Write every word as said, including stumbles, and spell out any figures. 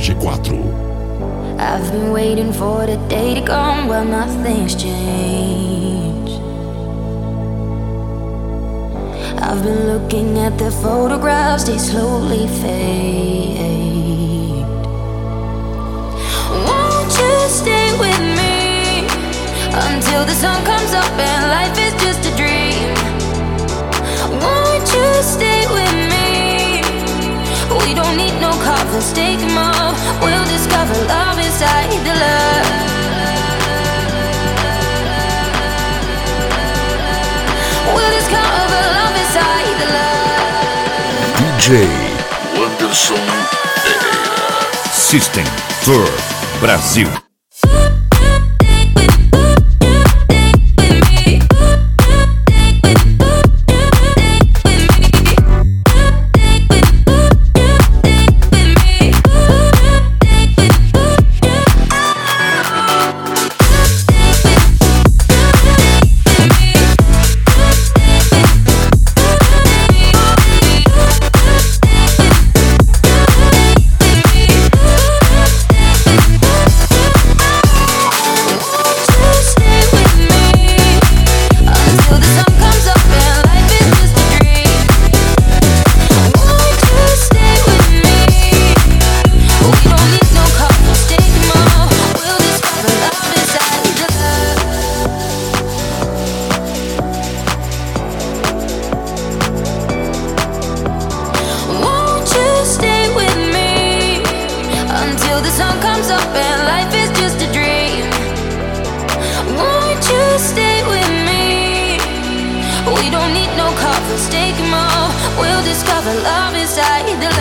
G quatro. I've been waiting for the day to come where nothing's changed. I've been looking at the photographs, they slowly fade. Won't you stay with me until the sun comes up and life is just a dream? Won't you stay with me? We don't need no coffins, take 'em up. We'll discover love inside the love. We'll discover love inside the love. D J Wanderson Pereira. System Tour Brasil. We don't need no coffins, take 'em all. We'll discover love inside the